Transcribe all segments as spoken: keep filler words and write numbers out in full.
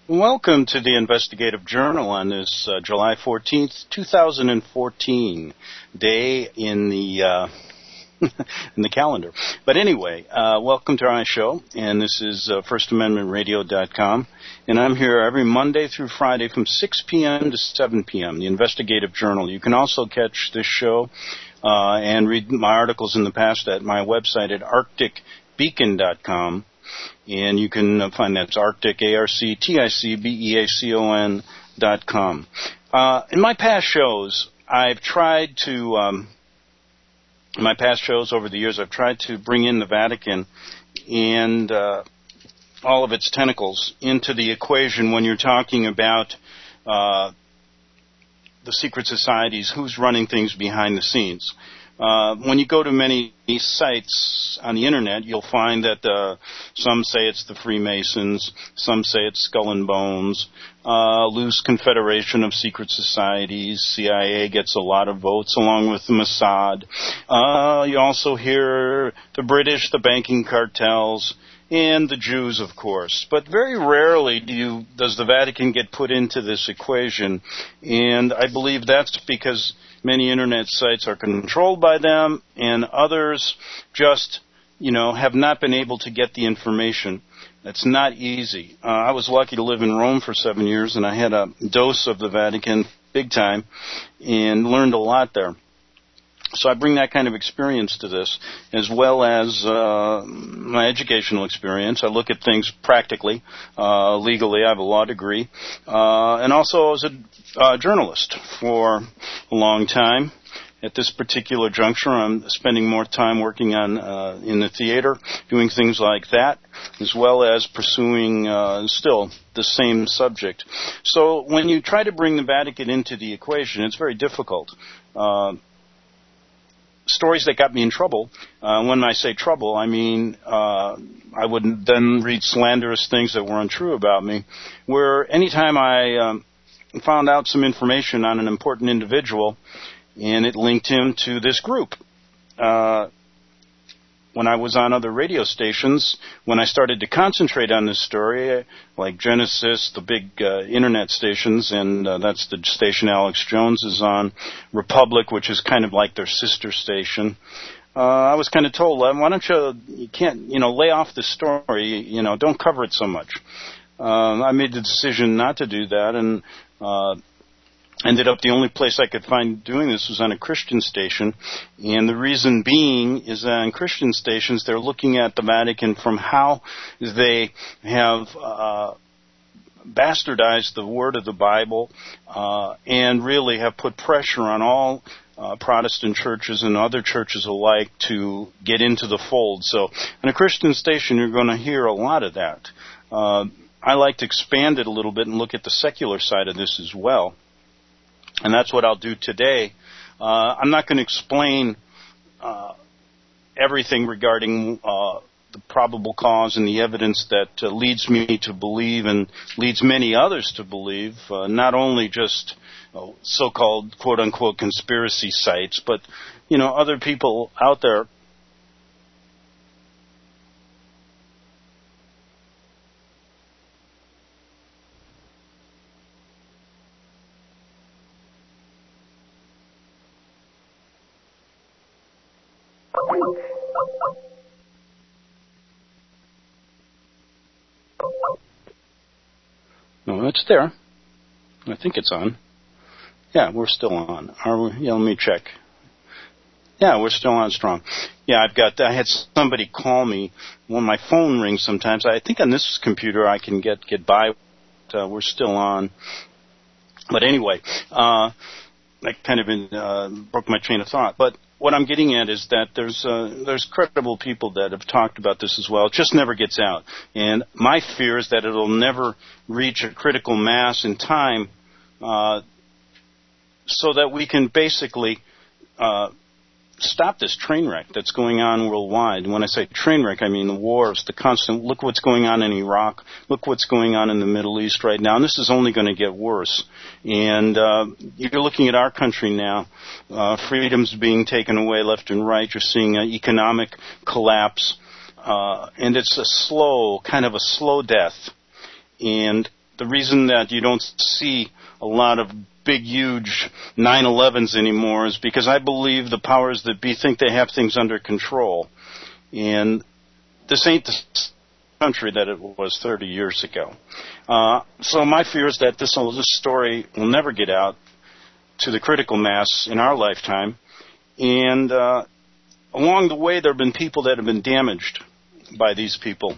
Welcome to the Investigative Journal on this uh, July fourteenth, twenty fourteen day in the uh, in the calendar. But anyway, uh, welcome to our show, and this is uh, first amendment radio dot com, and I'm here every Monday through Friday from six p.m. to seven p.m., the Investigative Journal. You can also catch this show uh, and read my articles in the past at my website at arctic beacon dot com. And you can uh, find that's Arctic, A R C T I C B E A C O N dot com. Uh, in my past shows, I've tried to, um, in my past shows over the years, I've tried to bring in the Vatican and uh, all of its tentacles into the equation when you're talking about uh, the secret societies, who's running things behind the scenes. Uh, when you go to many sites on the internet, you'll find that uh, some say it's the Freemasons, some say it's Skull and Bones, uh, loose confederation of secret societies. C I A gets a lot of votes along with the Mossad. Uh, you also hear the British, the banking cartels, and the Jews, of course. But very rarely do you, does the Vatican get put into this equation, and I believe that's because many internet sites are controlled by them, and others just, you know, have not been able to get the information. It's not easy. Uh, I was lucky to live in Rome for seven years, and I had a dose of the Vatican big time and learned a lot there. So I bring that kind of experience to this, as well as uh, my educational experience. I look at things practically, uh, legally. I have a law degree. Uh, and also I was a uh, journalist for a long time. At this particular juncture, I'm spending more time working on uh, in the theater, doing things like that, as well as pursuing uh, still the same subject. So when you try to bring the Vatican into the equation, it's very difficult. Uh, Stories that got me in trouble. Uh, when I say trouble, I mean uh, I would then read slanderous things that were untrue about me, where anytime I um, found out some information on an important individual and it linked him to this group. Uh, when I was on other radio stations, when I started to concentrate on this story, like Genesis, the big uh, internet stations, and uh, that's the station Alex Jones is on, Republic, which is kind of like their sister station, uh, I was kind of told, why don't you, you can't, you know, lay off the story, you know, don't cover it so much. Uh, I made the decision not to do that, and uh, ended up the only place I could find doing this was on a Christian station, and the reason being is that on Christian stations they're looking at the Vatican from how they have uh, bastardized the word of the Bible uh, and really have put pressure on all uh, Protestant churches and other churches alike to get into the fold. So on a Christian station you're going to hear a lot of that. Uh, I like to expand it a little bit and look at the secular side of this as well. And that's what I'll do today. Uh, I'm not going to explain uh, everything regarding uh, the probable cause and the evidence that uh, leads me to believe and leads many others to believe, uh, not only just uh, so-called quote-unquote conspiracy sites, but, you know, other people out there. No, it's there. I think it's on. Yeah, we're still on. Are we? Yeah, let me check. Yeah, we're still on strong. Yeah, I've got. I had somebody call me when my phone rings. Sometimes I think on this computer I can get get by. Uh, we're still on. But anyway, uh, that kind of uh, broke my train of thought. But what I'm getting at is that there's uh, there's credible people that have talked about this as well. It just never gets out. And my fear is that it'll never reach a critical mass in time uh, so that we can basically uh, stop this train wreck that's going on worldwide. And when I say train wreck, I mean the wars, the constant, look what's going on in Iraq, look what's going on in the Middle East right now, and this is only going to get worse. And uh, you're looking at our country now, uh, freedoms being taken away left and right, you're seeing an economic collapse, uh, and it's a slow, kind of a slow death. And the reason that you don't see a lot of big, huge nine elevens anymore is because I believe the powers that be think they have things under control. And this ain't the country that it was thirty years ago. Uh, so my fear is that this, this story will never get out to the critical mass in our lifetime. And uh, along the way, there have been people that have been damaged by these people.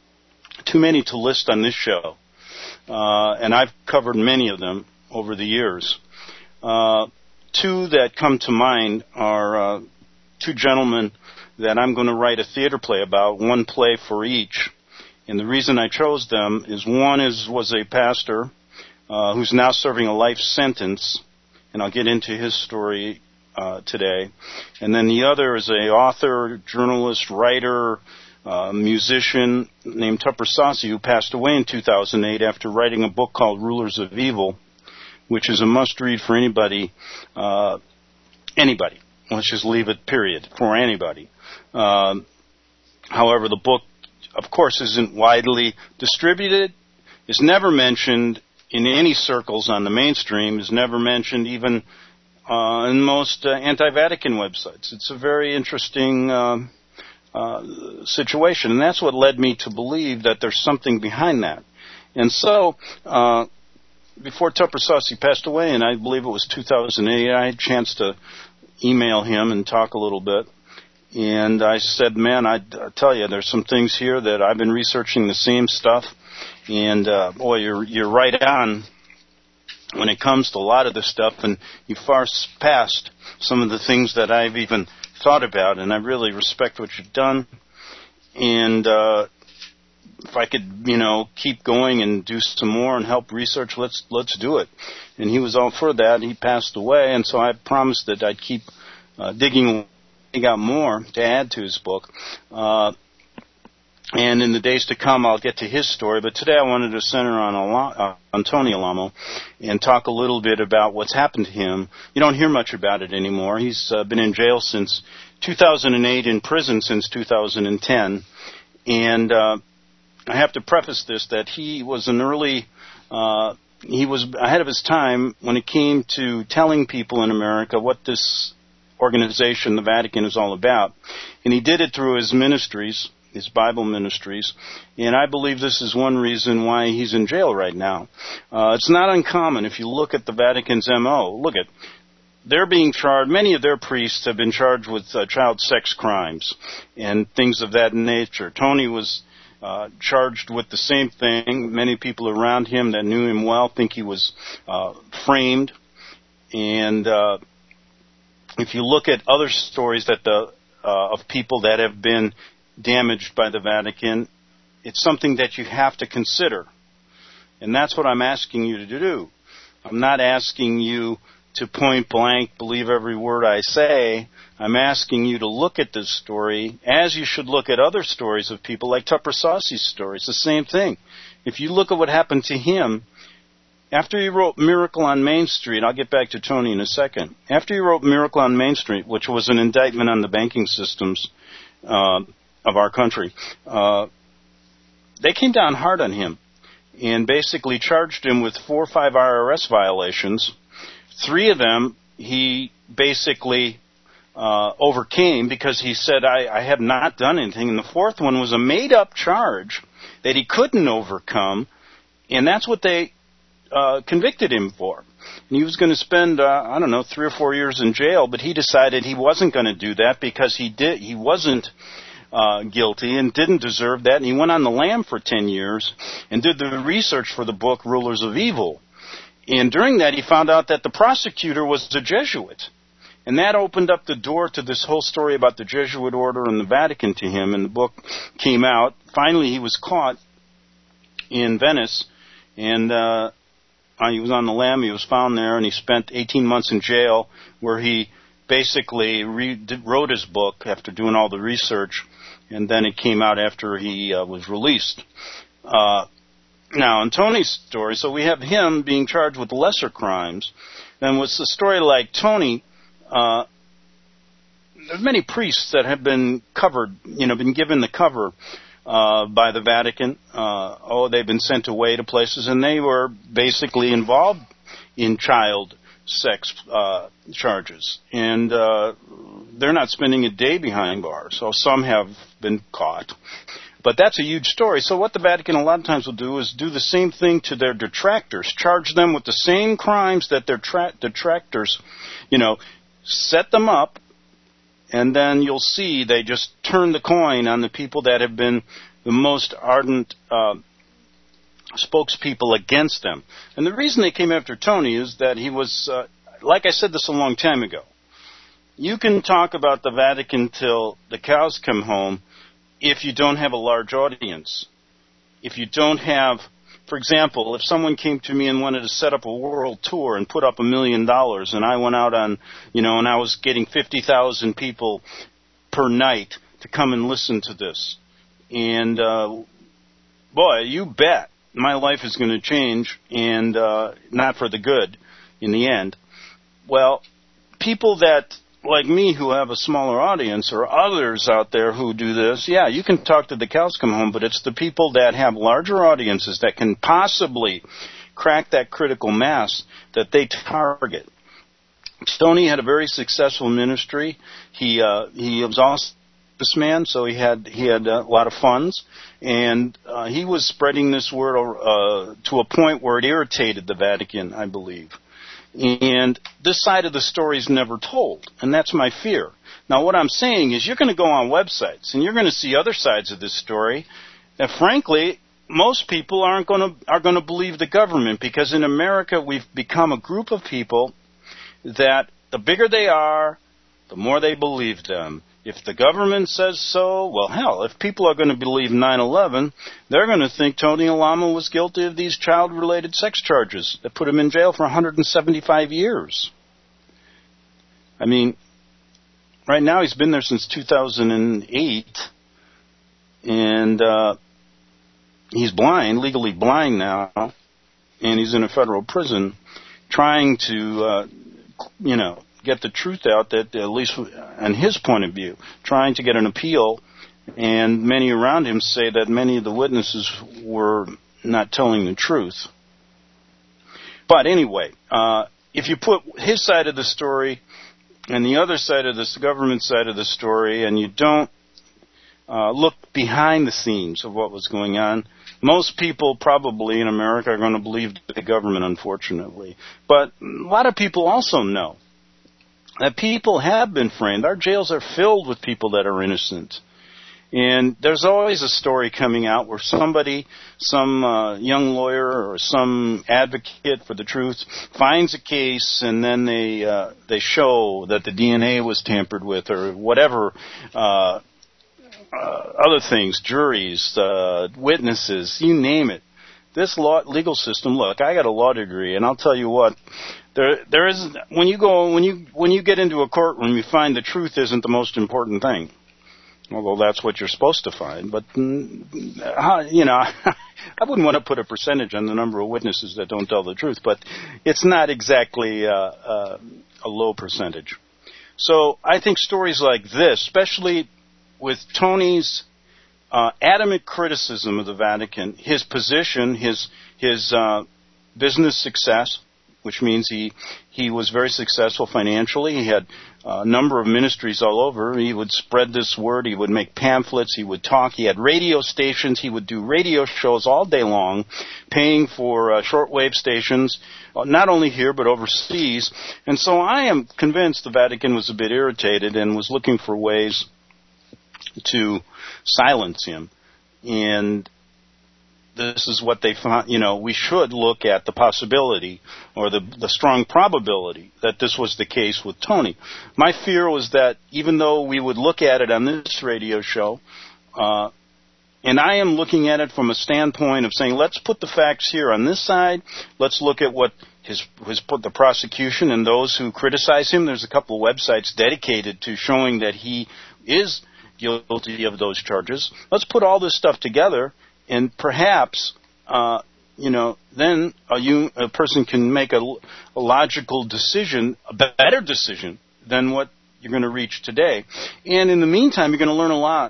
Too many to list on this show. Uh, and I've covered many of them over the years. Uh, two that come to mind are uh, two gentlemen that I'm going to write a theater play about, one play for each. And the reason I chose them is one is was a pastor uh, who's now serving a life sentence, and I'll get into his story uh, today. And then the other is a author, journalist, writer, uh, musician named Tupper Saucy, who passed away in two thousand eight after writing a book called Rulers of Evil, which is a must-read for anybody, uh, anybody. Let's just leave it, period, for anybody. Uh, however, the book, of course, isn't widely distributed, is never mentioned in any circles on the mainstream, is never mentioned even uh, in most uh, anti-Vatican websites. It's a very interesting uh, uh, situation, and that's what led me to believe that there's something behind that. And so, uh, before Tupper Saucy passed away, and I believe it was two thousand eight, I had a chance to email him and talk a little bit. And I said, man, I, I tell you, there's some things here that I've been researching the same stuff. And, uh, boy, you're, you're right on when it comes to a lot of this stuff. And you far past some of the things that I've even thought about. And I really respect what you've done. And uh, if I could, you know, keep going and do some more and help research, let's let's do it. And he was all for that. He passed away. And so I promised that I'd keep uh, digging He got more to add to his book. Uh, and in the days to come, I'll get to his story. But today I wanted to center on, Al- uh, on Tony Alamo and talk a little bit about what's happened to him. You don't hear much about it anymore. He's uh, been in jail since two thousand eight, in prison since two thousand ten. And uh, I have to preface this that he was an early... Uh, he was ahead of his time when it came to telling people in America what this organization, the Vatican, is all about. And he did it through his ministries, his Bible ministries, and I believe this is one reason why he's in jail right now. Uh, it's not uncommon if you look at the Vatican's M O. Look at, they're being charged, many of their priests have been charged with uh, child sex crimes and things of that nature. Tony was uh, charged with the same thing. Many people around him that knew him well think he was uh, framed. And uh, if you look at other stories that the uh, of people that have been damaged by the Vatican, it's something that you have to consider. And that's what I'm asking you to do. I'm not asking you to point blank believe every word I say. I'm asking you to look at this story as you should look at other stories of people like Tupper Saucy's story. It's the same thing. If you look at what happened to him, after he wrote Miracle on Main Street, I'll get back to Tony in a second. After he wrote Miracle on Main Street, which was an indictment on the banking systems uh, of our country, uh, they came down hard on him and basically charged him with four or five I R S violations. Three of them he basically uh, overcame because he said, I, I have not done anything. And the fourth one was a made-up charge that he couldn't overcome, and that's what they uh, convicted him for. And he was going to spend, uh, I don't know, three or four years in jail, but he decided he wasn't going to do that because he did. He wasn't uh, guilty and didn't deserve that. And he went on the lam for ten years and did the research for the book Rulers of Evil. And during that, he found out that the prosecutor was a Jesuit. And that opened up the door to this whole story about the Jesuit order and the Vatican to him. And the book came out. Finally, he was caught in Venice. And uh, he was on the lam. He was found there. And he spent eighteen months in jail where he basically re- did, wrote his book after doing all the research. And then it came out after he uh, was released. Uh Now, in Tony's story, so we have him being charged with lesser crimes. And with a story like Tony, uh, there's many priests that have been covered, you know, been given the cover uh, by the Vatican. Uh, oh, they've been sent away to places, and they were basically involved in child sex uh, charges. And uh, they're not spending a day behind bars, so some have been caught. But that's a huge story. So what the Vatican a lot of times will do is do the same thing to their detractors, charge them with the same crimes that their tra- detractors, you know, set them up, and then you'll see they just turn the coin on the people that have been the most ardent uh, spokespeople against them. And the reason they came after Tony is that he was, uh, like I said this a long time ago, you can talk about the Vatican till the cows come home if you don't have a large audience. If you don't have, for example, if someone came to me and wanted to set up a world tour and put up a million dollars, and I went out on, you know, and I was getting fifty thousand people per night to come and listen to this, and uh, boy, you bet my life is going to change, and uh, not for the good in the end. Well, people that like me who have a smaller audience, or others out there who do this, yeah, you can talk to the cows come home, but it's the people that have larger audiences that can possibly crack that critical mass that they target. Tony had a very successful ministry. He uh, he was also this man, so he had he had a lot of funds, and uh, he was spreading this word uh, to a point where it irritated the Vatican, I believe. And this side of the story is never told, and that's my fear. Now, what I'm saying is you're going to go on websites, and you're going to see other sides of this story that, frankly, most people aren't going to are going to believe the government, because in America we've become a group of people that the bigger they are, the more they believe them. If the government says so, well, hell, if people are going to believe nine eleven, they're going to think Tony Alamo was guilty of these child-related sex charges that put him in jail for one hundred seventy-five years. I mean, right now he's been there since two thousand eight, and uh, he's blind, legally blind now, and he's in a federal prison trying to, uh, you know, get the truth out, that at least on his point of view, trying to get an appeal, and many around him say that many of the witnesses were not telling the truth. But anyway, uh, if you put his side of the story and the other side of this government side of the story, and you don't uh, look behind the scenes of what was going on, most people probably in America are going to believe the government, unfortunately. But a lot of people also know that people have been framed. Our jails are filled with people that are innocent. And there's always a story coming out where somebody, some uh, young lawyer or some advocate for the truth, finds a case, and then they uh, they show that the D N A was tampered with, or whatever, uh, uh, other things, juries, uh, witnesses, you name it. This law, legal system, look, I got a law degree, and I'll tell you what, There, there is when you go when you when you get into a courtroom, you find the truth isn't the most important thing, although that's what you're supposed to find. But you know, I wouldn't want to put a percentage on the number of witnesses that don't tell the truth, but it's not exactly uh, uh, a low percentage. So I think stories like this, especially with Tony's uh, adamant criticism of the Vatican, his position, his his uh, business success, which means he he was very successful financially. He had a number of ministries all over. He would spread this word. He would make pamphlets. He would talk. He had radio stations. He would do radio shows all day long, paying for uh, shortwave stations, not only here but overseas. And so I am convinced the Vatican was a bit irritated and was looking for ways to silence him. And this is what they found. You know, we should look at the possibility, or the the strong probability, that this was the case with Tony. My fear was that even though we would look at it on this radio show, uh, and I am looking at it from a standpoint of saying, let's put the facts here on this side. Let's look at what his his put the prosecution and those who criticize him. There's a couple of websites dedicated to showing that he is guilty of those charges. Let's put all this stuff together. And perhaps, uh, you know, then a, you, a person can make a, a logical decision, a better decision than what you're going to reach today. And in the meantime, you're going to learn a lot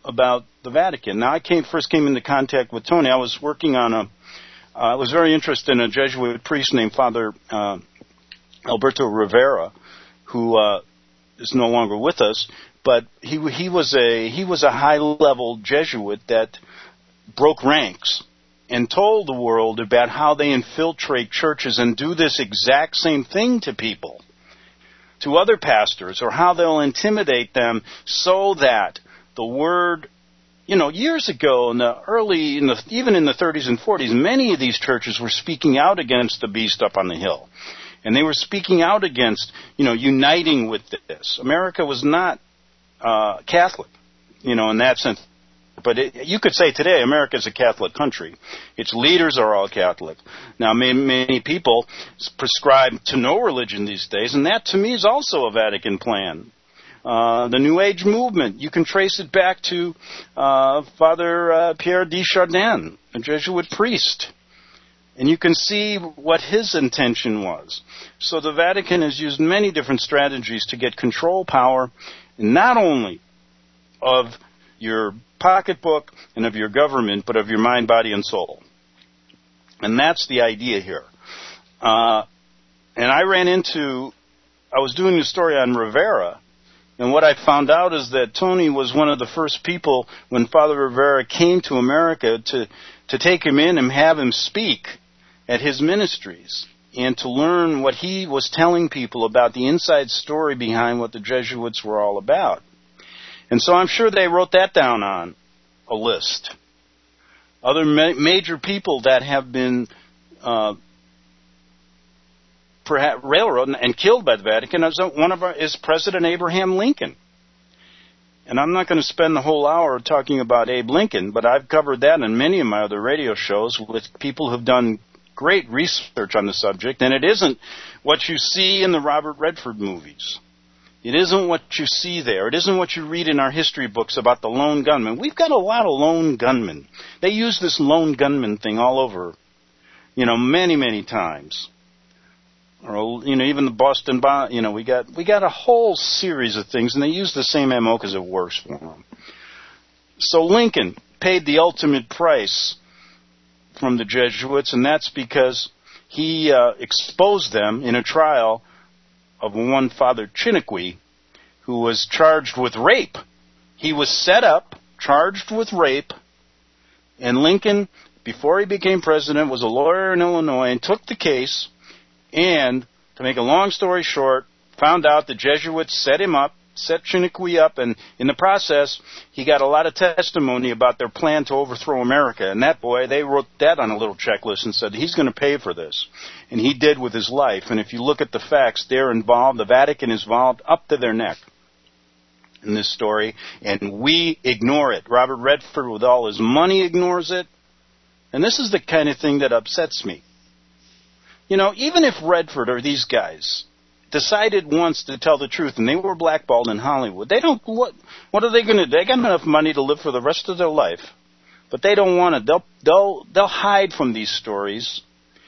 about the Vatican. Now, I came first came into contact with Tony. I was working on a, uh, I was very interested in a Jesuit priest named Father uh, Alberto Rivera, who uh, is no longer with us. But he he was a he was a high level Jesuit that broke ranks and told the world about how they infiltrate churches and do this exact same thing to people, to other pastors, or how they'll intimidate them so that the word, you know, years ago in the early, in the, even in the thirties and forties, many of these churches were speaking out against the beast up on the hill. And they were speaking out against, you know, uniting with this. America was not uh, Catholic, you know, in that sense. But it, you could say today America is a Catholic country. Its leaders are all Catholic. Now, many, many people prescribe to no religion these days, and that to me is also a Vatican plan. Uh, the New Age movement, you can trace it back to uh, Father uh, Pierre Desjardins, a Jesuit priest. And you can see what his intention was. So the Vatican has used many different strategies to get control power, not only of your pocketbook and of your government, but of your mind, body, and soul. And that's the idea here. Uh, and I ran into, I was doing a story on Rivera, and what I found out is that Tony was one of the first people when Father Rivera came to America to, to take him in and have him speak at his ministries and to learn what he was telling people about the inside story behind what the Jesuits were all about. And so I'm sure they wrote that down on a list. Other ma- major people that have been uh, perhaps railroaded and killed by the Vatican, is one of our, is President Abraham Lincoln. And I'm not going to spend the whole hour talking about Abe Lincoln, but I've covered that in many of my other radio shows with people who've done great research on the subject, and it isn't what you see in the Robert Redford movies. It isn't what you see there. It isn't what you read in our history books about the lone gunman. We've got a lot of lone gunmen. They use this lone gunman thing all over, you know, many, many times. Or, you know, even the Boston bomb, you know, we got we got a whole series of things, and they use the same M O because it works for them. So Lincoln paid the ultimate price from the Jesuits, and that's because he uh, exposed them in a trial of one Father Chiniquy, who was charged with rape. He was set up, charged with rape, and Lincoln, before he became president, was a lawyer in Illinois and took the case, and, to make a long story short, found out the Jesuits set him up, set Chiniquy up, and in the process, he got a lot of testimony about their plan to overthrow America. And that boy, they wrote that on a little checklist and said, he's going to pay for this. And he did with his life. And if you look at the facts, they're involved, the Vatican is involved up to their neck in this story, and we ignore it. Robert Redford, with all his money, ignores it. And this is the kind of thing that upsets me. You know, even if Redford or these guys decided once to tell the truth, and they were blackballed in Hollywood, they don't, what, what are they going to do? They got enough money to live for the rest of their life, but they don't want to. They'll, they'll, they'll hide from these stories,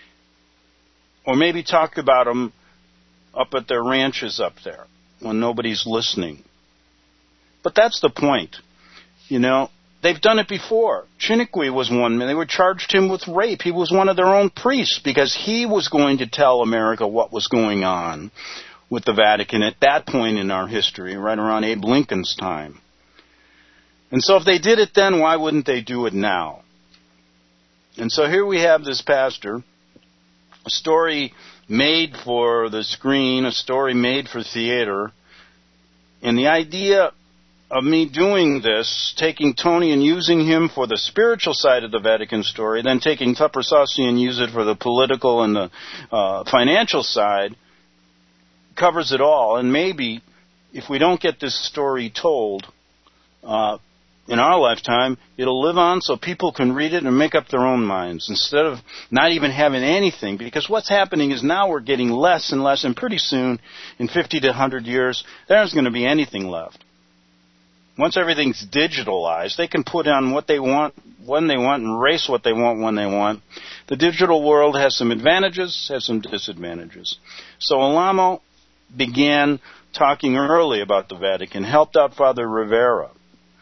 or maybe talk about them up at their ranches up there when nobody's listening. But that's the point. You know, they've done it before. Chiniquy was one man. They were charged him with rape. He was one of their own priests because he was going to tell America what was going on with the Vatican at that point in our history, right around Abe Lincoln's time. And so if they did it then, why wouldn't they do it now? And so here we have this pastor, a story made for the screen, a story made for theater, and the idea of me doing this, taking Tony and using him for the spiritual side of the Vatican story, then taking Tupper Saucy and use it for the political and the uh, financial side, covers it all. And maybe if we don't get this story told uh, in our lifetime, it'll live on so people can read it and make up their own minds instead of not even having anything. Because what's happening is now we're getting less and less, and pretty soon, in fifty to one hundred years, there isn't going to be anything left. Once everything's digitalized, they can put on what they want, when they want, and erase what they want when they want. The digital world has some advantages, has some disadvantages. So Alamo began talking early about the Vatican, helped out Father Rivera.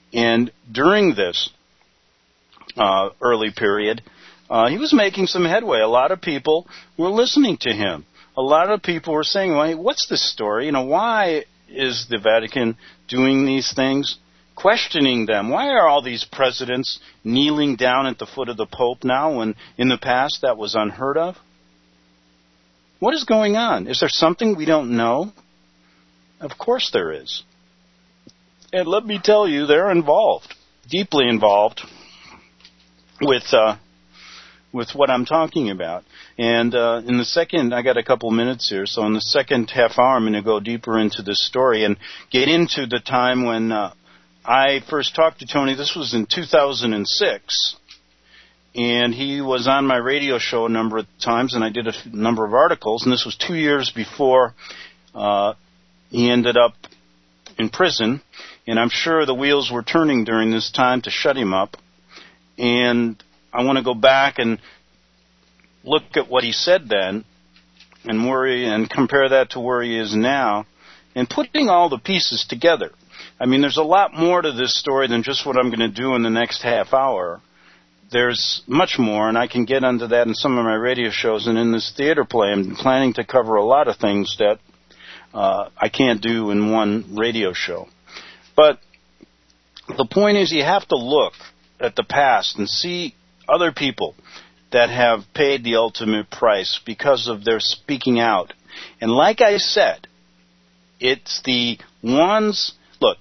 And during this uh, early period, uh, he was making some headway. A lot of people were listening to him. A lot of people were saying, well, what's this story? You know, why is the Vatican doing these things? Questioning them. Why are all these presidents kneeling down at the foot of the Pope now when in the past that was unheard of? What is going on? Is there something we don't know? Of course there is. And let me tell you, they're involved, deeply involved with uh, with what I'm talking about. And uh, in the second, I got a couple minutes here, so in the second half hour I'm going to go deeper into this story and get into the time when uh, I first talked to Tony. This was in two thousand six, and he was on my radio show a number of times, and I did a f- number of articles, and this was two years before uh, he ended up in prison, and I'm sure the wheels were turning during this time to shut him up, and I want to go back and look at what he said then and worry and compare that to where he is now, and putting all the pieces together. I mean, there's a lot more to this story than just what I'm going to do in the next half hour. There's much more, and I can get into that in some of my radio shows. And in this theater play, I'm planning to cover a lot of things that uh, I can't do in one radio show. But the point is, you have to look at the past and see other people that have paid the ultimate price because of their speaking out. And like I said, it's the ones... Look,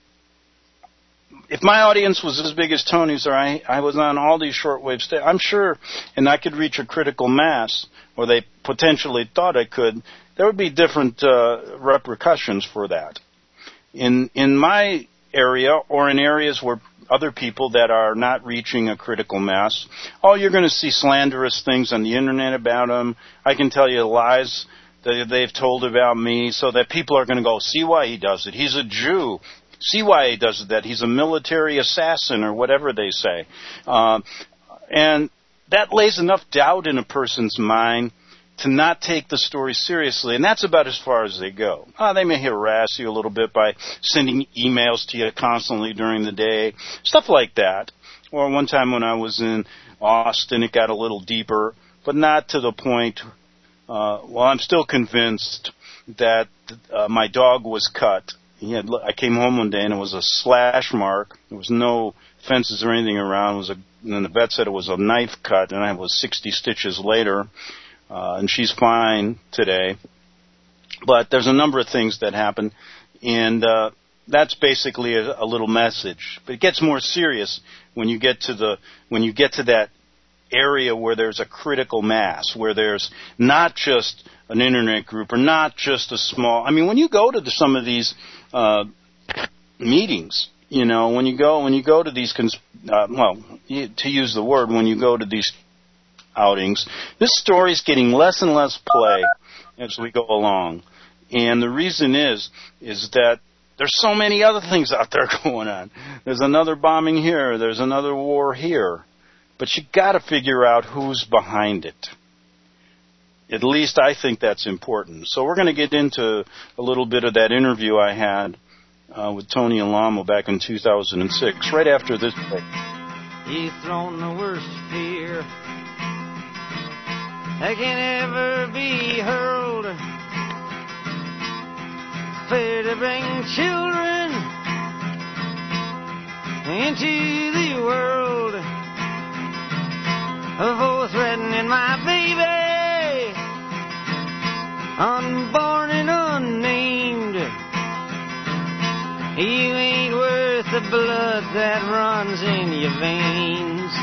if my audience was as big as Tony's, or I, I was on all these shortwave stations, I'm sure, and I could reach a critical mass, or they potentially thought I could, there would be different uh, repercussions for that. In in my area, or in areas where other people that are not reaching a critical mass, oh, you're going to see slanderous things on the internet about them. I can tell you lies that they've told about me, so that people are going to go, see why he does it. He's a Jew. See why he does that. He's a military assassin, or whatever they say. Uh, and that lays enough doubt in a person's mind to not take the story seriously. And that's about as far as they go. Uh, they may harass you a little bit by sending emails to you constantly during the day, stuff like that. Or one time when I was in Austin, it got a little deeper, but not to the point... Uh, well, I'm still convinced that uh, my dog was cut. He had, I came home one day and it was a slash mark. There was no fences or anything around. It was a, and the vet said it was a knife cut, and I was sixty stitches later, uh, and she's fine today. But there's a number of things that happen, and uh, that's basically a, a little message. But it gets more serious when you get to the when you get to that area where there's a critical mass, where there's not just an internet group or not just a small... I mean, when you go to the, some of these uh, meetings, you know, when you go when you go to these, cons- uh, well, to use the word, when you go to these outings, this story's getting less and less play as we go along. And the reason is, is that there's so many other things out there going on. There's another bombing here. There's another war here. But you got to figure out who's behind it. At least I think that's important. So we're going to get into a little bit of that interview I had uh, with Tony Alamo back in two thousand six, right after this break. He's thrown the worst fear that can ever be hurled. Fear to bring children into the world. For threatening my baby, unborn and unnamed. You ain't worth the blood that runs in your veins.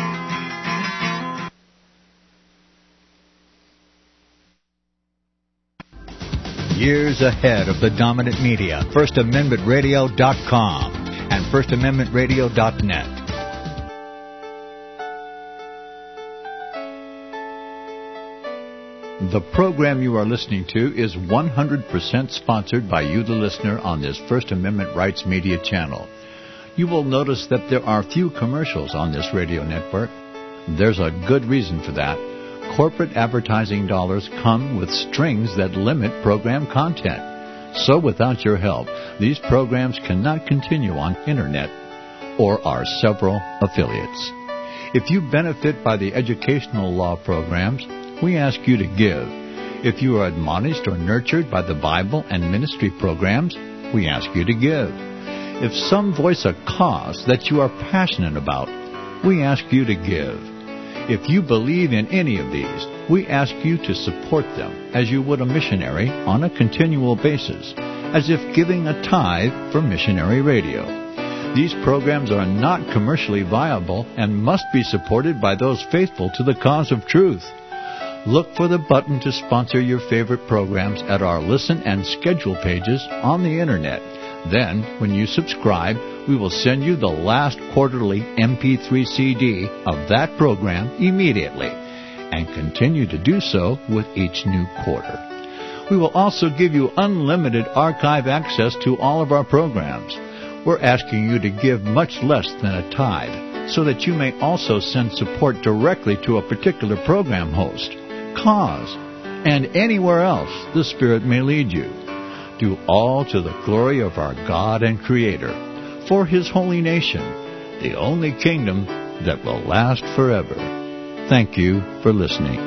Years ahead of the dominant media, First Amendment Radio dot com and First Amendment Radio dot net. The program you are listening to is one hundred percent sponsored by you, the listener, on this First Amendment Rights Media channel. You will notice that there are few commercials on this radio network. There's a good reason for that. Corporate advertising dollars come with strings that limit program content. So without your help, these programs cannot continue on Internet or our several affiliates. If you benefit by the educational law programs, we ask you to give. If you are admonished or nurtured by the Bible and ministry programs, we ask you to give. If some voice a cause that you are passionate about, we ask you to give. If you believe in any of these, we ask you to support them as you would a missionary on a continual basis, as if giving a tithe for missionary radio. These programs are not commercially viable and must be supported by those faithful to the cause of truth. Look for the button to sponsor your favorite programs at our listen and schedule pages on the Internet. Then, when you subscribe, we will send you the last quarterly M P three C D of that program immediately, and continue to do so with each new quarter. We will also give you unlimited archive access to all of our programs. We're asking you to give much less than a tithe, so that you may also send support directly to a particular program host, cause, and anywhere else the Spirit may lead you. Do all to the glory of our God and Creator, for His holy nation, the only kingdom that will last forever. Thank you for listening.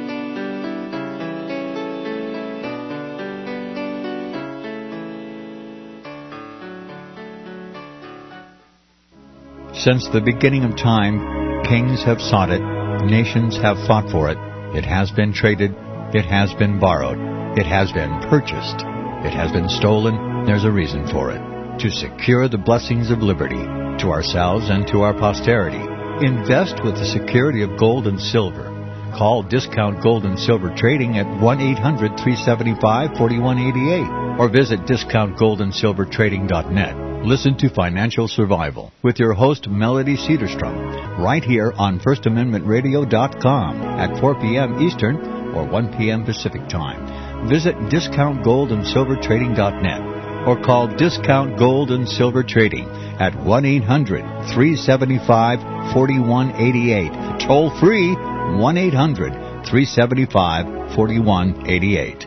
Since the beginning of time, kings have sought it, nations have fought for it. It has been traded, it has been borrowed, it has been purchased, it has been stolen. There's a reason for it. To secure the blessings of liberty to ourselves and to our posterity, invest with the security of gold and silver. Call Discount Gold and Silver Trading at one eight hundred, three seven five, four one eight eight or visit discount gold and silver trading dot net. Listen to Financial Survival with your host, Melody Cedarstrom, right here on first amendment radio dot com at four p.m. Eastern or one p.m. Pacific Time. Visit discount gold and silver trading dot net or call Discount Gold and Silver Trading at one eight hundred, three seven five, four one eight eight. Toll free, one eight hundred, three seven five, four one eight eight.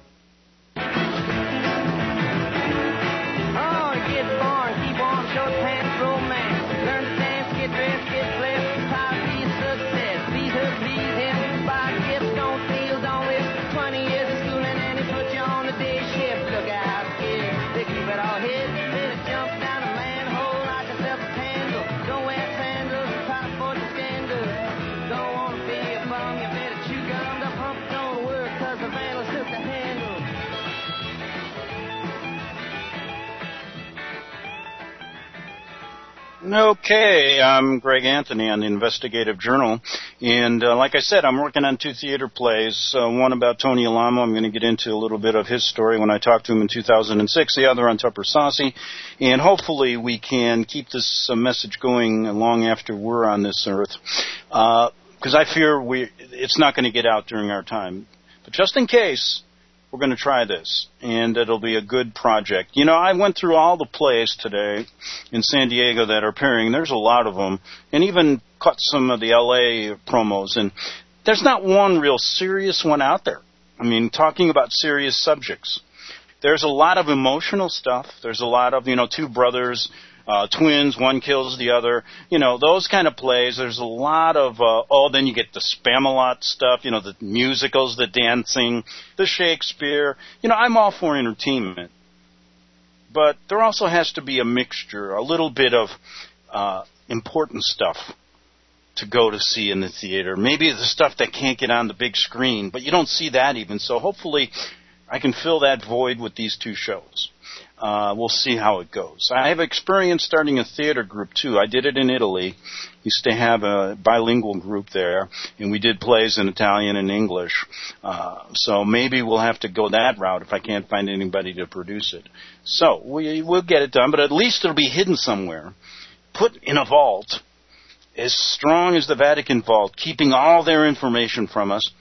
Okay, I'm Greg Anthony on the Investigative Journal, and uh, like I said, I'm working on two theater plays, uh, one about Tony Alamo. I'm going to get into a little bit of his story when I talked to him in two thousand six, the other on Tupper Saucy, and hopefully we can keep this uh, message going long after we're on this earth, because uh, I fear we it's not going to get out during our time. But just in case, we're going to try this, and it'll be a good project. You know, I went through all the plays today in San Diego that are appearing. There's a lot of them, and even caught some of the L A promos, and there's not one real serious one out there. I mean, talking about serious subjects. There's a lot of emotional stuff. There's a lot of, you know, two brothers, uh, twins, one kills the other. You know, those kind of plays. There's a lot of, uh, oh, then you get the Spamalot stuff, you know, the musicals, the dancing, the Shakespeare. You know, I'm all for entertainment. But there also has to be a mixture, a little bit of uh, important stuff to go to see in the theater. Maybe the stuff that can't get on the big screen, but you don't see that even. So hopefully I can fill that void with these two shows. Uh, we'll see how it goes. I have experience starting a theater group, too. I did it in Italy. Used to have a bilingual group there, and we did plays in Italian and English. Uh, so maybe we'll have to go that route if I can't find anybody to produce it. So we, we'll get it done, but at least it'll be hidden somewhere, put in a vault, as strong as the Vatican vault, keeping all their information from us,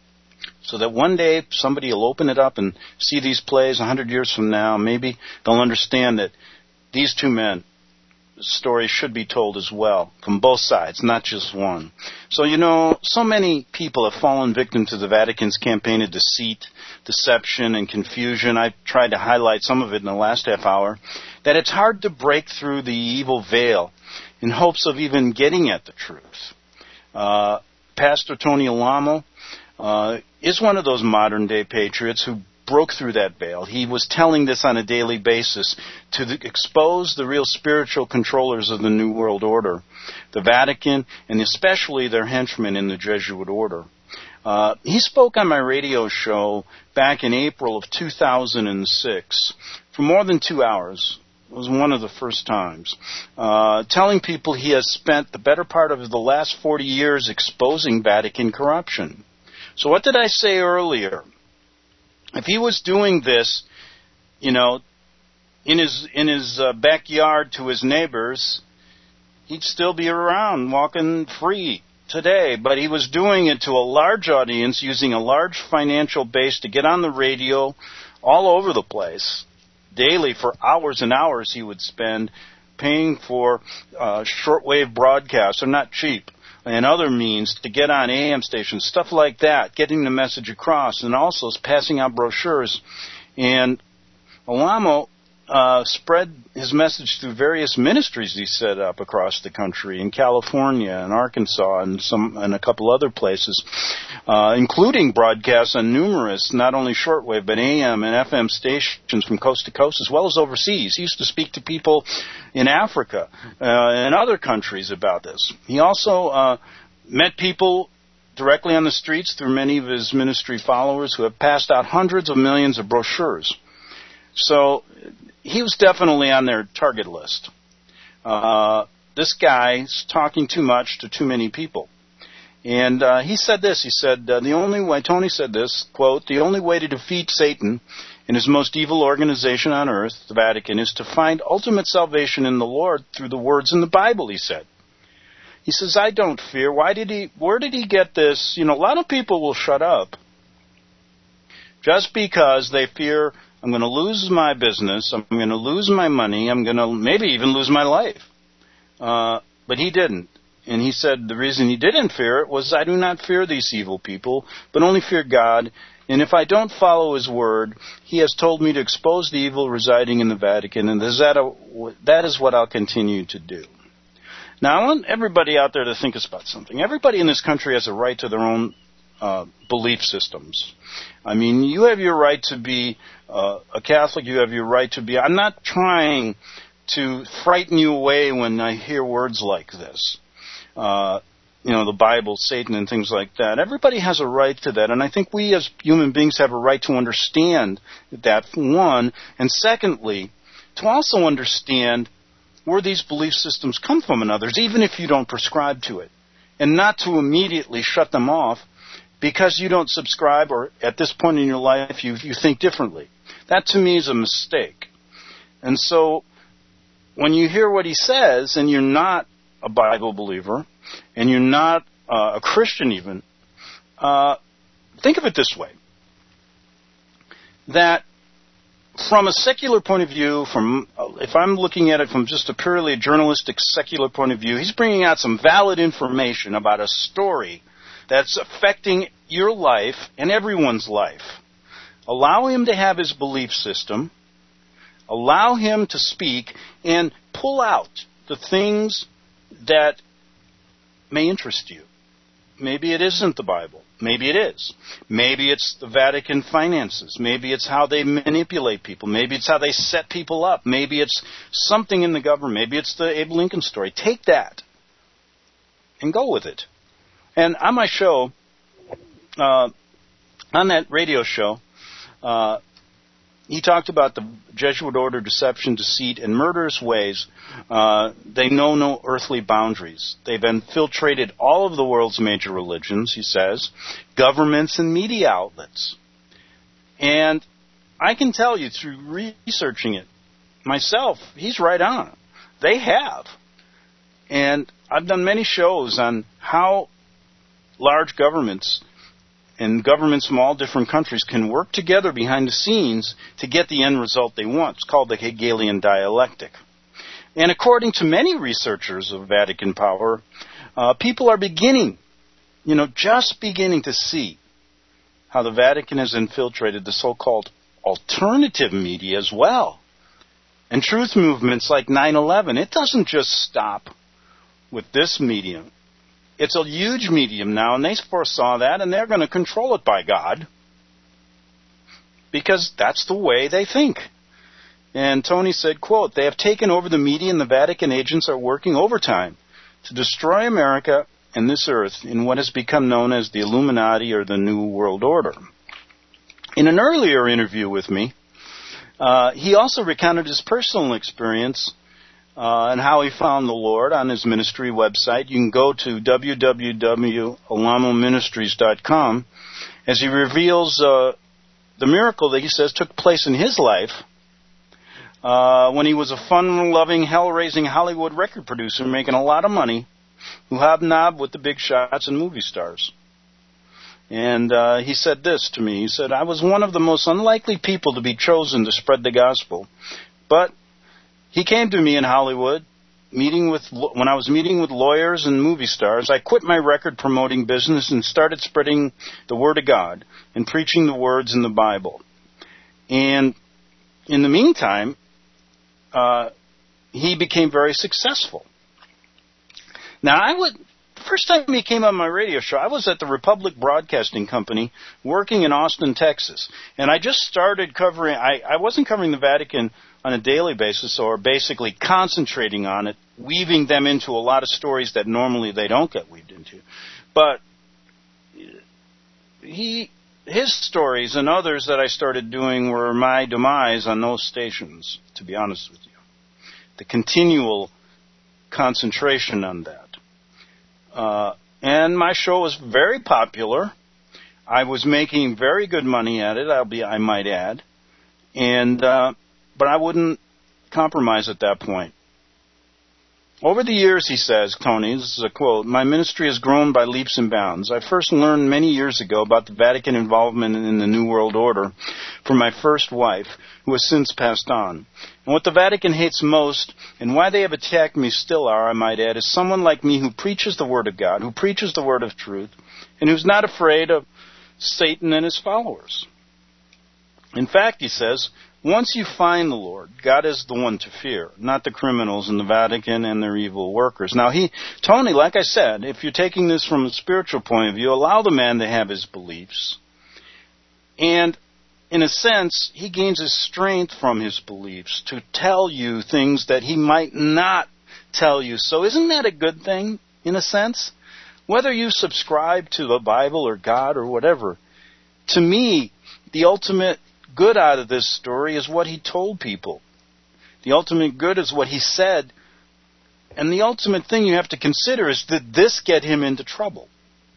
so that one day somebody will open it up and see these plays a hundred years from now. Maybe they'll understand that these two men, the story should be told as well, from both sides, not just one. So, you know, so many people have fallen victim to the Vatican's campaign of deceit, deception, and confusion. I tried to highlight some of it in the last half hour. that it's hard to break through the evil veil in hopes of even getting at the truth. Uh, Pastor Tony Alamo uh, is one of those modern-day patriots who broke through that veil. He was telling this on a daily basis to the, expose the real spiritual controllers of the New World Order, the Vatican, and especially their henchmen in the Jesuit order. Uh, he spoke on my radio show back in April of two thousand six for more than two hours. It was one of the first times, uh, telling people he has spent the better part of the last forty years exposing Vatican corruption. So what did I say earlier? If he was doing this, you know, in his in his uh, backyard to his neighbors, he'd still be around walking free today. But he was doing it to a large audience, using a large financial base to get on the radio all over the place. Daily, for hours and hours, he would spend paying for uh, shortwave broadcasts. They're not cheap. And other means to get on A M stations, stuff like that, getting the message across, and also passing out brochures. And Alamo uh, spread his message through various ministries he set up across the country, in California and Arkansas and some and a couple other places, uh, including broadcasts on numerous, not only shortwave, but A M and F M stations from coast to coast, as well as overseas. He used to speak to people in Africa uh, and other countries about this. He also uh, met people directly on the streets through many of his ministry followers who have passed out hundreds of millions of brochures. So he was definitely on their target list. Uh, this guy's talking too much to too many people. And uh, he said this, he said, uh, the only way, Tony said this, quote, the only way to defeat Satan and his most evil organization on earth, the Vatican, is to find ultimate salvation in the Lord through the words in the Bible, he said. He says, I don't fear. Why did he, where did he get this? You know, a lot of people will shut up just because they fear, I'm going to lose my business, I'm going to lose my money, I'm going to maybe even lose my life. Uh, but he didn't. And he said the reason he didn't fear it was, I do not fear these evil people, but only fear God. And if I don't follow his word, he has told me to expose the evil residing in the Vatican, and is that, a, that is what I'll continue to do. Now, I want everybody out there to think about something. Everybody in this country has a right to their own uh, belief systems. I mean, you have your right to be uh, a Catholic. You have your right to be... I'm not trying to frighten you away when I hear words like this. Uh, you know, the Bible, Satan, and things like that. Everybody has a right to that, and I think we as human beings have a right to understand that, for one, and secondly, to also understand where these belief systems come from in others, even if you don't prescribe to it, and not to immediately shut them off because you don't subscribe or at this point in your life you, you think differently. That, to me, is a mistake. And so when you hear what he says and you're not a Bible believer, and you're not uh, a Christian even, uh, think of it this way, that from a secular point of view, from uh, if I'm looking at it from just a purely journalistic secular point of view, he's bringing out some valid information about a story that's affecting your life and everyone's life. Allow him to have his belief system, allow him to speak, and pull out the things that may interest you. Maybe it isn't the Bible. Maybe it is. Maybe it's the Vatican finances. Maybe it's how they manipulate people. Maybe it's how they set people up. Maybe it's something in the government. Maybe it's the Abe Lincoln story. Take that and go with it. And on my show, uh, on that radio show, uh, he talked about the Jesuit order, deception, deceit, and murderous ways. Uh, they know no earthly boundaries. They've infiltrated all of the world's major religions, he says, governments and media outlets. And I can tell you through researching it myself, he's right on. They have. And I've done many shows on how large governments and governments from all different countries can work together behind the scenes to get the end result they want. It's called the Hegelian dialectic. And according to many researchers of Vatican power, uh, people are beginning, you know, just beginning to see how the Vatican has infiltrated the so-called alternative media as well. And truth movements like nine eleven, it doesn't just stop with this medium. It's a huge medium now, and they foresaw that, and they're going to control it by God. Because that's the way they think. And Tony said, quote, "They have taken over the media and the Vatican agents are working overtime to destroy America and this earth in what has become known as the Illuminati or the New World Order." In an earlier interview with me, uh, he also recounted his personal experience uh, and how he found the Lord on his ministry website. You can go to w w w dot alamo ministries dot com as he reveals uh, the miracle that he says took place in his life uh, when he was a fun-loving, hell-raising Hollywood record producer making a lot of money who hobnobbed with the big shots and movie stars. And uh, he said this to me. He said, "I was one of the most unlikely people to be chosen to spread the gospel. But he came to me in Hollywood, meeting with when I was meeting with lawyers and movie stars. I quit my record promoting business and started spreading the Word of God and preaching the words in the Bible. And in the meantime, uh, he became very successful." Now, I would... First time he came on my radio show, I was at the Republic Broadcasting Company working in Austin, Texas. And I just started covering, I, I wasn't covering the Vatican on a daily basis or basically concentrating on it, weaving them into a lot of stories that normally they don't get weaved into. But he, his stories and others that I started doing were my demise on those stations, to be honest with you. The continual concentration on that. Uh, and my show was very popular. I was making very good money at it, I'll be, I might add. And, uh, but I wouldn't compromise at that point. Over the years, he says, Tony, this is a quote, "My ministry has grown by leaps and bounds. I first learned many years ago about the Vatican involvement in the New World Order from my first wife, who has since passed on. And what the Vatican hates most, and why they have attacked me still are, I might add, is someone like me who preaches the Word of God, who preaches the Word of truth, and who's not afraid of Satan and his followers. In fact," he says, "once you find the Lord, God is the one to fear, not the criminals in the Vatican and their evil workers." Now, he, Tony, like I said, if you're taking this from a spiritual point of view, allow the man to have his beliefs. And in a sense, he gains his strength from his beliefs to tell you things that he might not tell you. So isn't that a good thing, in a sense? Whether you subscribe to the Bible or God or whatever, to me, the ultimate good out of this story is what he told people. The ultimate good is what he said. And the ultimate thing you have to consider is, did this get him into trouble?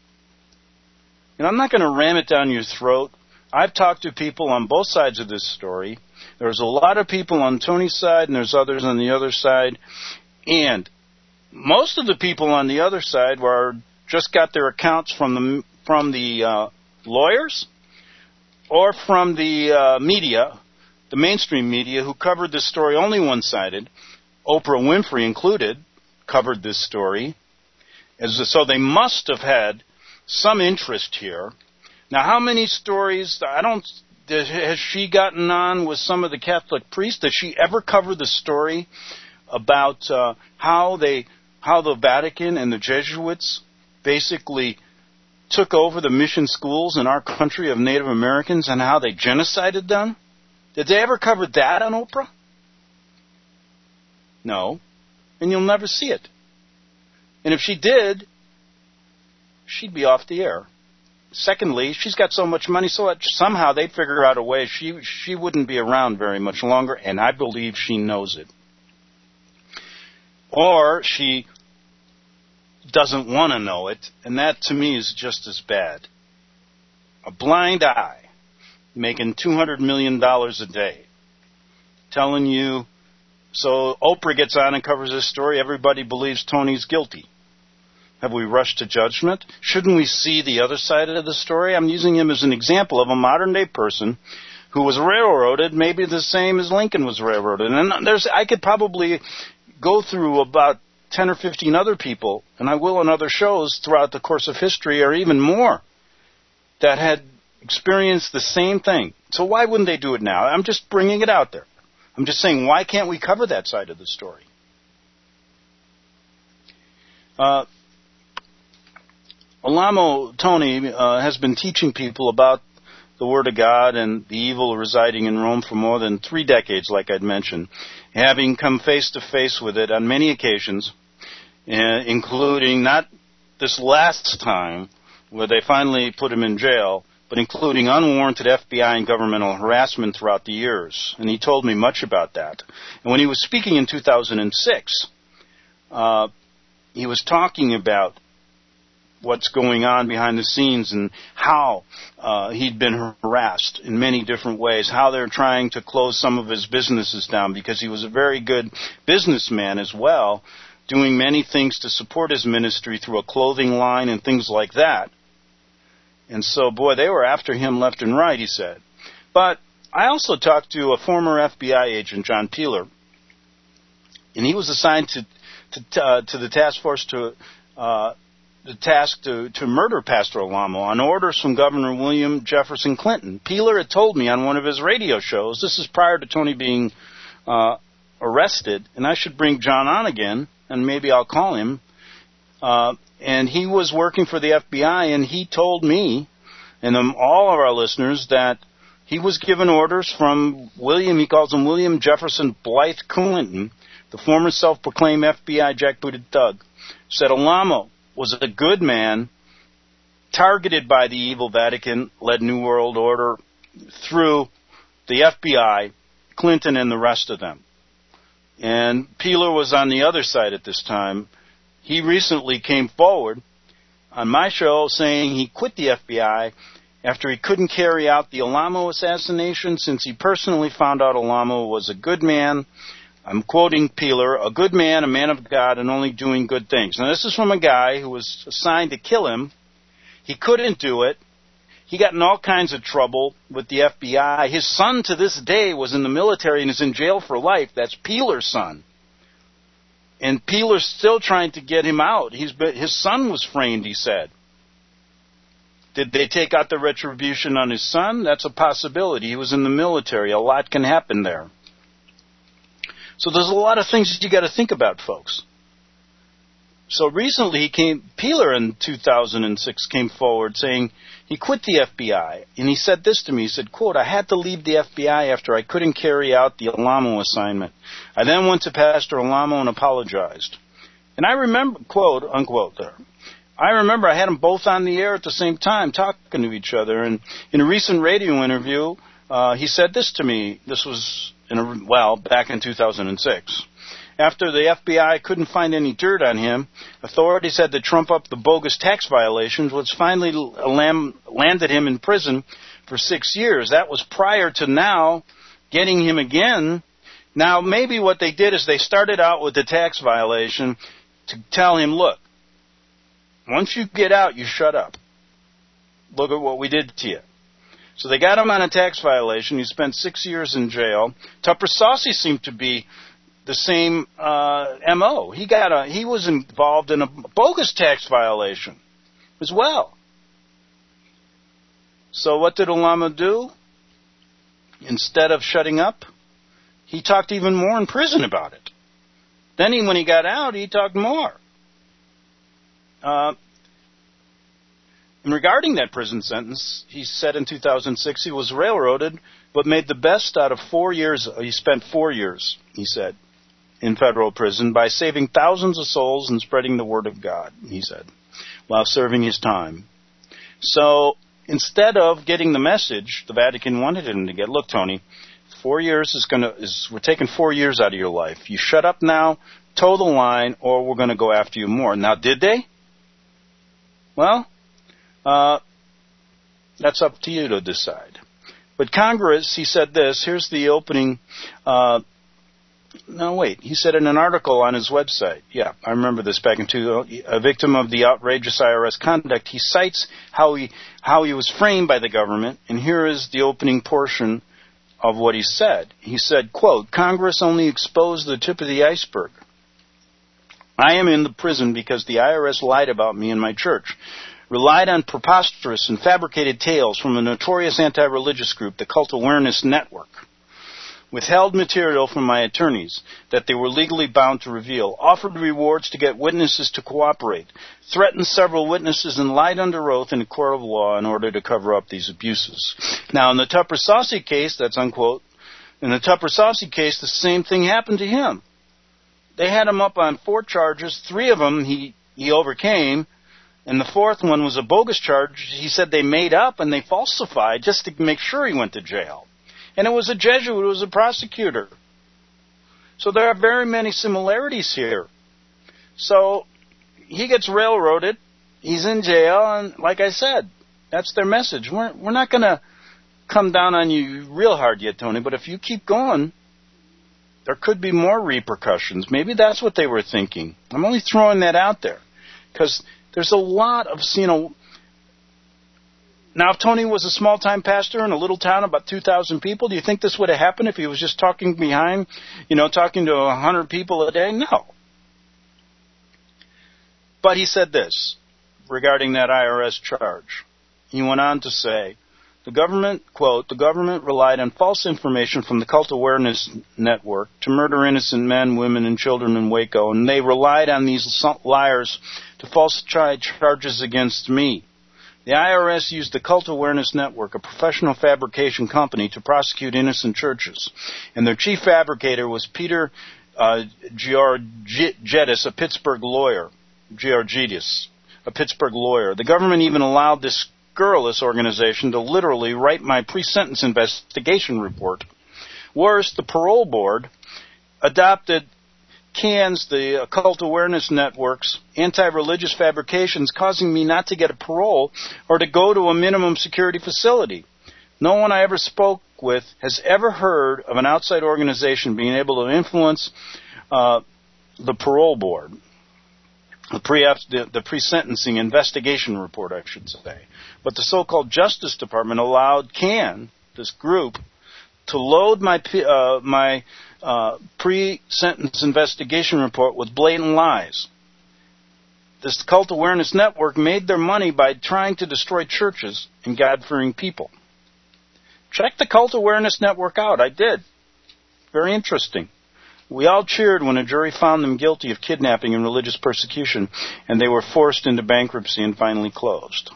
And I'm not going to ram it down your throat. I've talked to people on both sides of this story. There's a lot of people on Tony's side, and there's others on the other side. And most of the people on the other side were just got their accounts from the from the uh, lawyers or from the uh, media, the mainstream media, who covered this story only one-sided. Oprah Winfrey included covered this story. As so they must have had some interest here. Now, how many stories, I don't, has she gotten on with some of the Catholic priests? Does she ever cover the story about uh, how they, how the Vatican and the Jesuits basically took over the mission schools in our country of Native Americans and how they genocided them? Did they ever cover that on Oprah? No. And you'll never see it. And if she did, she'd be off the air. Secondly, she's got so much money, so that somehow they'd figure out a way she she wouldn't be around very much longer, and I believe she knows it. Or she doesn't want to know it, and that to me is just as bad. A blind eye, making two hundred million dollars a day, telling you, so Oprah gets on and covers this story, everybody believes Tony's guilty. Have we rushed to judgment? Shouldn't we see the other side of the story? I'm using him as an example of a modern-day person who was railroaded, maybe the same as Lincoln was railroaded. And there's, I could probably go through about ten or fifteen other people, and I will on other shows throughout the course of history, or even more, that had experienced the same thing. So why wouldn't they do it now? I'm just bringing it out there. I'm just saying, why can't we cover that side of the story? Uh, Alamo Tony uh, has been teaching people about the Word of God and the evil residing in Rome for more than three decades, like I'd mentioned, having come face to face with it on many occasions, uh, including not this last time where they finally put him in jail, but including unwarranted F B I and governmental harassment throughout the years. And he told me much about that. And when he was speaking in two thousand six, uh, he was talking about what's going on behind the scenes and how uh, he'd been harassed in many different ways, how they're trying to close some of his businesses down because he was a very good businessman as well, doing many things to support his ministry through a clothing line and things like that. And so, boy, they were after him left and right, he said. But I also talked to a former F B I agent, John Peeler, and he was assigned to to, uh, to the task force to uh, the task to, to murder Pastor Alamo on orders from Governor William Jefferson Clinton. Peeler had told me on one of his radio shows, this is prior to Tony being uh, arrested, and I should bring John on again, and maybe I'll call him. Uh, and he was working for the F B I, and he told me and um, all of our listeners that he was given orders from William, he calls him William Jefferson Blythe Clinton, the former self-proclaimed F B I jackbooted thug, said Alamo was a good man targeted by the evil Vatican-led New World Order through the F B I, Clinton, and the rest of them. And Peeler was on the other side at this time. He recently came forward on my show saying he quit the F B I after he couldn't carry out the Alamo assassination since he personally found out Alamo was a good man. I'm quoting Peeler, a good man, a man of God, and only doing good things. Now, this is from a guy who was assigned to kill him. He couldn't do it. He got in all kinds of trouble with the F B I. His son to this day was in the military and is in jail for life. That's Peeler's son. And Peeler's still trying to get him out. He's been, his son was framed, he said. Did they take out the retribution on his son? That's a possibility. He was in the military. A lot can happen there. So there's a lot of things that you got to think about, folks. So recently, he came, Peeler in two thousand six came forward saying he quit the F B I. And he said this to me. He said, quote, I had to leave the F B I after I couldn't carry out the Alamo assignment. I then went to Pastor Alamo and apologized. And I remember, quote, unquote there. I remember I had them both on the air at the same time talking to each other. And in a recent radio interview, uh, he said this to me. This was, in a, well, back in two thousand six. After the F B I couldn't find any dirt on him, authorities had to trump up the bogus tax violations, which finally landed him in prison for six years. That was prior to now getting him again. Now, maybe what they did is they started out with the tax violation to tell him, look, once you get out, you shut up. Look at what we did to you. So they got him on a tax violation. He spent six years in jail. Tupper Saucy seemed to be the same uh, M O. He got a he was involved in a bogus tax violation as well. So what did Alamo do? Instead of shutting up, he talked even more in prison about it. Then he, when he got out, he talked more. Uh, and regarding that prison sentence, he said in two thousand six he was railroaded, but made the best out of four years. He spent four years, he said, in federal prison by saving thousands of souls and spreading the word of God, he said, while serving his time. So instead of getting the message the Vatican wanted him to get, look, Tony, four years is going to, is we're taking four years out of your life. You shut up now, toe the line, or we're going to go after you more. Now, did they? Well, uh, that's up to you to decide. But Congress, he said this, here's the opening, uh, no, wait, he said in an article on his website, yeah, I remember this back in two, a victim of the outrageous I R S conduct, he cites how he, how he was framed by the government, and here is the opening portion of what he said. He said, quote, Congress only exposed the tip of the iceberg. I am in the prison because the I R S lied about me and my church, relied on preposterous and fabricated tales from a notorious anti-religious group, the Cult Awareness Network. withheld material from my attorneys that they were legally bound to reveal, offered rewards to get witnesses to cooperate, threatened several witnesses, and lied under oath in a court of law in order to cover up these abuses. Now, in the Tupper Saucy case, that's unquote, in the Tupper Saucy case, the same thing happened to him. They had him up on four charges. Three of them he, he overcame, and the fourth one was a bogus charge. He said they made up and they falsified just to make sure he went to jail. And it was a Jesuit who was a prosecutor. So there are very many similarities here. So he gets railroaded. He's in jail, and like I said, that's their message. We're, we're not going to come down on you real hard yet, Tony, but if you keep going, there could be more repercussions. Maybe that's what they were thinking. I'm only throwing that out there because there's a lot of, you know, now if Tony was a small-time pastor in a little town, about two thousand people, do you think this would have happened if he was just talking behind, you know, talking to one hundred people a day? No. But he said this regarding that I R S charge. He went on to say, the government, quote, the government relied on false information from the Cult Awareness Network to murder innocent men, women, and children in Waco, and they relied on these liars to falsify charges against me. The I R S used the Cult Awareness Network, a professional fabrication company, to prosecute innocent churches, and their chief fabricator was Peter uh, Georgides, a Pittsburgh lawyer. Georgides, a Pittsburgh lawyer. The government even allowed this scurrilous organization to literally write my pre-sentence investigation report. Worse, the parole board adopted C A N's, the Occult Awareness Network's anti-religious fabrications, causing me not to get a parole or to go to a minimum security facility. No one I ever spoke with has ever heard of an outside organization being able to influence uh, the parole board. The, pre- the, the pre-sentencing investigation report, I should say. But the so-called Justice Department allowed C A N, this group, to load my uh, my uh, pre-sentence investigation report with blatant lies. This Cult Awareness Network made their money by trying to destroy churches and God-fearing people. Check the Cult Awareness Network out. I did. Very interesting. We all cheered when a jury found them guilty of kidnapping and religious persecution, and they were forced into bankruptcy and finally closed.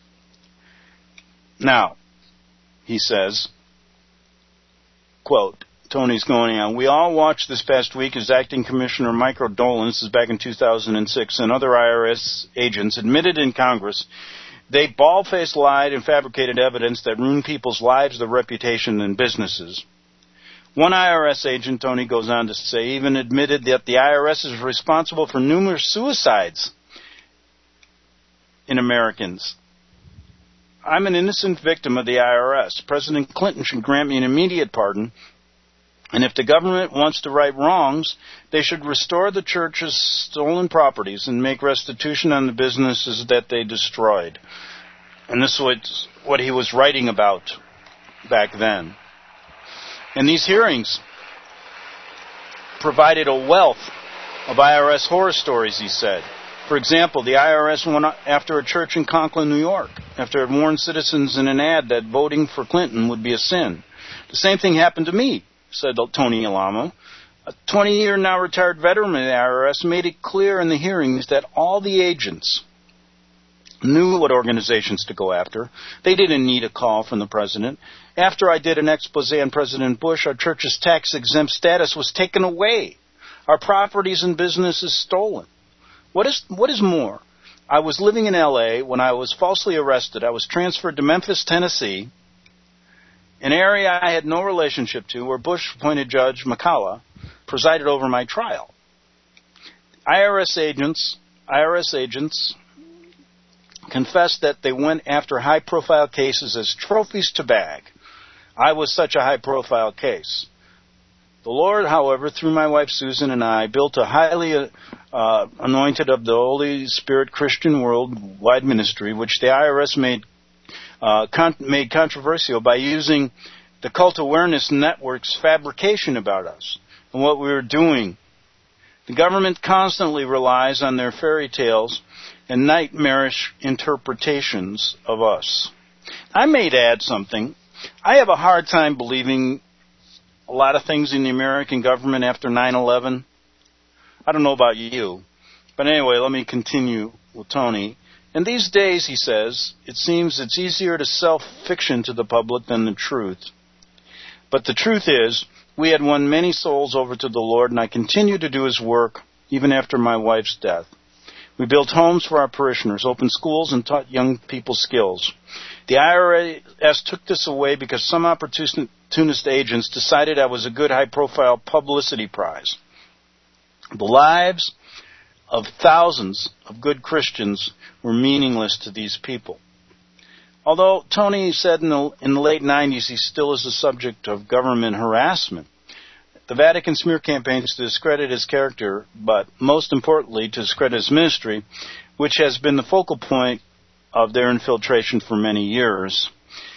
Now, he says, quote, Tony's going on, we all watched this past week as Acting Commissioner Michael Dolan, this is back in two thousand six, and other I R S agents admitted in Congress they bald-faced lied and fabricated evidence that ruined people's lives, their reputation, and businesses. One I R S agent, Tony goes on to say, even admitted that the I R S is responsible for numerous suicides in Americans. I'm an innocent victim of the I R S. President Clinton should grant me an immediate pardon, and if the government wants to right wrongs, they should restore the church's stolen properties and make restitution on the businesses that they destroyed. And this was what he was writing about back then. And these hearings provided a wealth of I R S horror stories, he said. For example, the I R S went after a church in Conklin, New York, after it warned citizens in an ad that voting for Clinton would be a sin. The same thing happened to me, said Tony Alamo. A twenty-year now retired veteran of the I R S made it clear in the hearings that all the agents knew what organizations to go after. They didn't need a call from the president. After I did an expose on President Bush, our church's tax-exempt status was taken away. Our properties and businesses stolen. What is what is more, I was living in L A when I was falsely arrested. I was transferred to Memphis, Tennessee, an area I had no relationship to, where Bush-appointed Judge McCullough presided over my trial. I R S agents, I R S agents confessed that they went after high-profile cases as trophies to bag. I was such a high-profile case. The Lord, however, through my wife Susan and I, built a highly uh, anointed of the Holy Spirit Christian worldwide ministry, which the I R S made uh, con- made controversial by using the Cult Awareness Network's fabrication about us and what we were doing. The government constantly relies on their fairy tales and nightmarish interpretations of us. I may add something. I have a hard time believing a lot of things in the American government after nine eleven. I don't know about you. But anyway, let me continue with Tony. In these days, he says, it seems it's easier to sell fiction to the public than the truth. But the truth is, we had won many souls over to the Lord, and I continue to do His work even after my wife's death. We built homes for our parishioners, opened schools, and taught young people skills. The I R S took this away because some opportunist agents decided I was a good high-profile publicity prize. The lives of thousands of good Christians were meaningless to these people. Although Tony said in the, in the late nineties he still is the subject of government harassment, the Vatican smear campaigns to discredit his character, but most importantly to discredit his ministry, which has been the focal point of their infiltration for many years.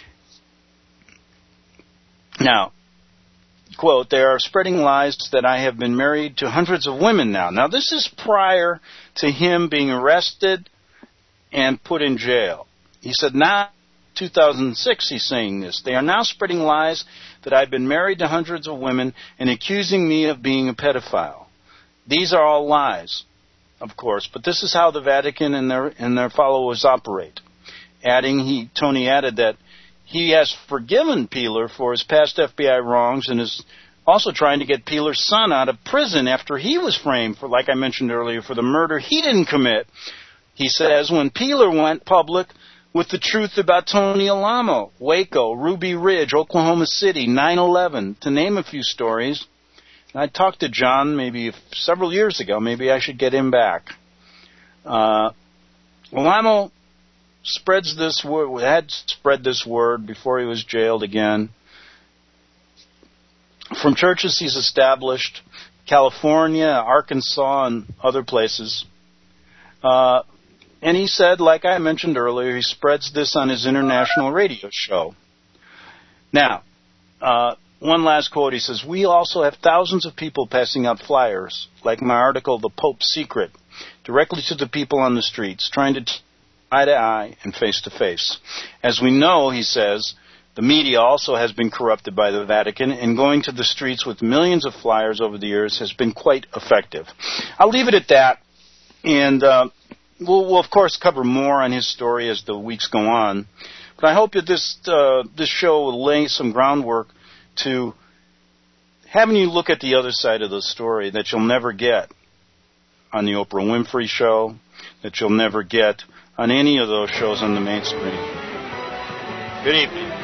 Now, quote, they are spreading lies that I have been married to hundreds of women now. Now, this is prior to him being arrested and put in jail. He said, now, two thousand six, he's saying this. They are now spreading lies that I've been married to hundreds of women and accusing me of being a pedophile. These are all lies, of course, but this is how the Vatican and their and their followers operate. Adding, he Tony added that he has forgiven Peeler for his past F B I wrongs and is also trying to get Peeler's son out of prison after he was framed for, like I mentioned earlier, for the murder he didn't commit. He says when Peeler went public with the truth about Tony Alamo, Waco, Ruby Ridge, Oklahoma City, nine eleven, to name a few stories. And I talked to John maybe several years ago. Maybe I should get him back. Uh, Alamo spreads this word, had spread this word before he was jailed again. From churches he's established, California, Arkansas, and other places. Uh, and he said, like I mentioned earlier, he spreads this on his international radio show. Now, uh, one last quote, he says, we also have thousands of people passing out flyers, like my article, The Pope's Secret, directly to the people on the streets, trying to eye to eye and face to face. As we know, he says, the media also has been corrupted by the Vatican, and going to the streets with millions of flyers over the years has been quite effective. I'll leave it at that, and uh, we'll, we'll, of course, cover more on his story as the weeks go on. But I hope that this, uh, this show will lay some groundwork to having you look at the other side of the story that you'll never get on the Oprah Winfrey Show, that you'll never get on any of those shows on the mainstream. Good evening.